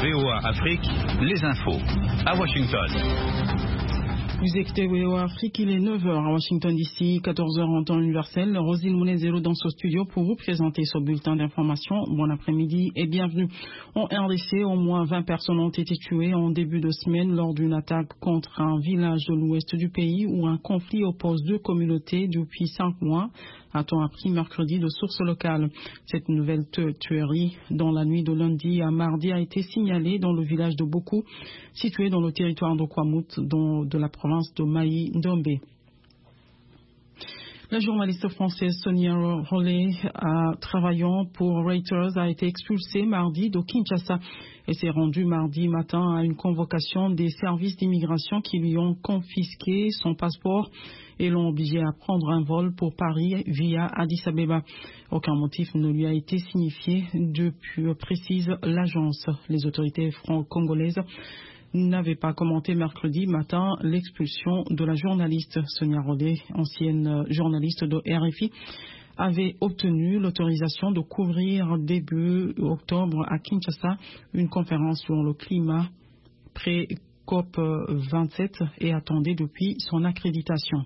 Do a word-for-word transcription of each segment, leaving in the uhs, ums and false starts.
V O A Afrique, les infos. À Washington. Vous écoutez V O A Afrique, il est neuf heures à Washington D C, quatorze heures en temps universel. Rosine Moulin-Zéro dans ce studio pour vous présenter ce bulletin d'information. Bon après-midi et bienvenue. En R D C, au moins vingt personnes ont été tuées en début de semaine lors d'une attaque contre un village de l'ouest du pays où un conflit oppose deux communautés depuis cinq mois, a-t-on appris mercredi de sources locales. Cette nouvelle tuerie, dans la nuit de lundi à mardi, a été signalée dans le village de Bokou, situé dans le territoire de Kwamut, dont de la province de Maï Ndombe. La journaliste française Sonia Rollet, travaillant pour Reuters, a été expulsée mardi de Kinshasa et s'est rendue mardi matin à une convocation des services d'immigration qui lui ont confisqué son passeport et l'ont obligée à prendre un vol pour Paris via Addis Abeba. Aucun motif ne lui a été signifié depuis, précise l'agence. Les autorités franco-congolaises n'avait pas commenté mercredi matin l'expulsion de la journaliste Sonia Rollet, ancienne journaliste de R F I, avait obtenu l'autorisation de couvrir début octobre à Kinshasa une conférence sur le climat pré-C O P vingt-sept et attendait depuis son accréditation.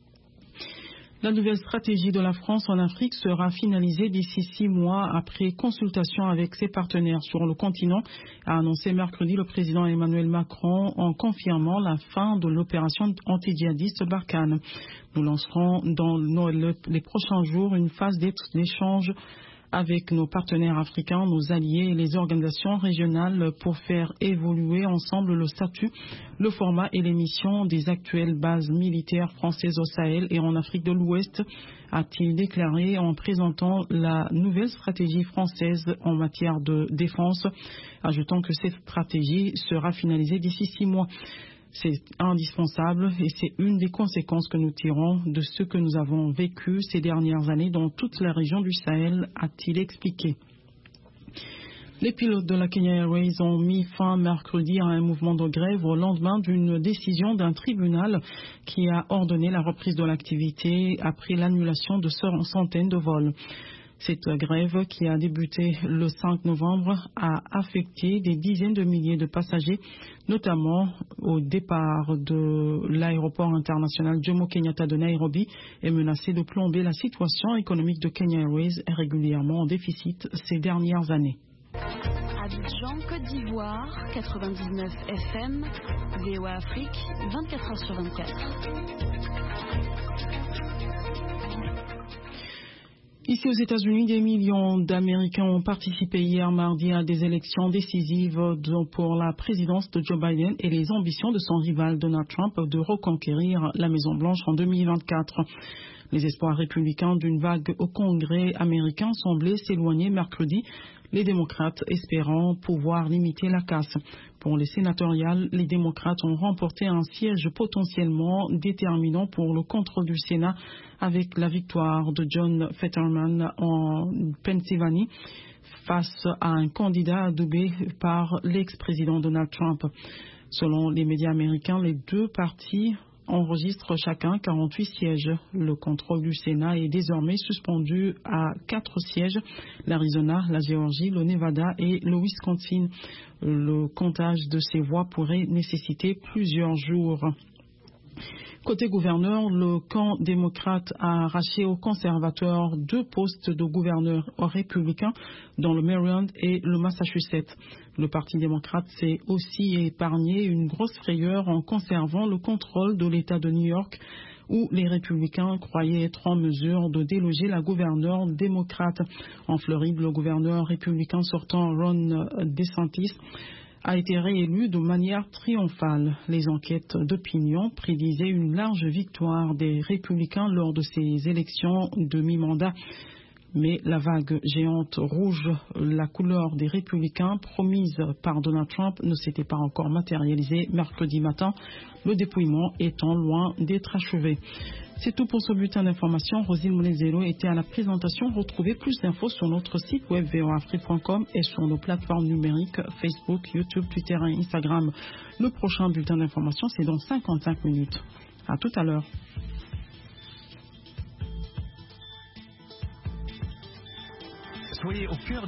La nouvelle stratégie de la France en Afrique sera finalisée d'ici six mois après consultation avec ses partenaires sur le continent, a annoncé mercredi le président Emmanuel Macron en confirmant la fin de l'opération antidjihadiste Barkhane. Nous lancerons dans les prochains jours une phase d'échange avec nos partenaires africains, nos alliés et les organisations régionales pour faire évoluer ensemble le statut, le format et les missions des actuelles bases militaires françaises au Sahel et en Afrique de l'Ouest, a-t-il déclaré en présentant la nouvelle stratégie française en matière de défense, ajoutant que cette stratégie sera finalisée d'ici six mois. C'est indispensable et c'est une des conséquences que nous tirons de ce que nous avons vécu ces dernières années dans toute la région du Sahel, a-t-il expliqué. Les pilotes de la Kenya Airways ont mis fin mercredi à un mouvement de grève au lendemain d'une décision d'un tribunal qui a ordonné la reprise de l'activité après l'annulation de centaines de vols. Cette grève, qui a débuté le cinq novembre, a affecté des dizaines de milliers de passagers, notamment au départ de l'aéroport international Jomo Kenyatta de Nairobi, et menacé de plomber la situation économique de Kenya Airways, régulièrement en déficit ces dernières années. Abidjan, Côte d'Ivoire, quatre-vingt-dix-neuf F M, V O A Afrique, vingt-quatre heures sur vingt-quatre. Ici aux États-Unis, des millions d'Américains ont participé hier mardi à des élections décisives pour la présidence de Joe Biden et les ambitions de son rival Donald Trump de reconquérir la Maison-Blanche en deux mille vingt-quatre. Les espoirs républicains d'une vague au Congrès américain semblaient s'éloigner mercredi, les démocrates espérant pouvoir limiter la casse. Pour les sénatoriales, les démocrates ont remporté un siège potentiellement déterminant pour le contrôle du Sénat avec la victoire de John Fetterman en Pennsylvanie face à un candidat adoubé par l'ex-président Donald Trump. Selon les médias américains, les deux partis enregistrent chacun quarante-huit sièges. Le contrôle du Sénat est désormais suspendu à quatre sièges, l'Arizona, la Géorgie, le Nevada et le Wisconsin. Le comptage de ces voix pourrait nécessiter plusieurs jours. Côté gouverneur, le camp démocrate a arraché aux conservateurs deux postes de gouverneur républicains dans le Maryland et le Massachusetts. Le Parti démocrate s'est aussi épargné une grosse frayeur en conservant le contrôle de l'État de New York, où les républicains croyaient être en mesure de déloger la gouverneure démocrate. En Floride, le gouverneur républicain sortant Ron DeSantis a été réélu de manière triomphale. Les enquêtes d'opinion prédisaient une large victoire des républicains lors de ces élections de mi-mandat. Mais la vague géante rouge, la couleur des républicains promise par Donald Trump, ne s'était pas encore matérialisée mercredi matin, le dépouillement étant loin d'être achevé. C'est tout pour ce bulletin d'information. Rosine Moulin-Zéro était à la présentation. Retrouvez plus d'infos sur notre site web v o a afrique point com et sur nos plateformes numériques Facebook, YouTube, Twitter et Instagram. Le prochain bulletin d'information, c'est dans cinquante-cinq minutes. À tout à l'heure. Soyez au cœur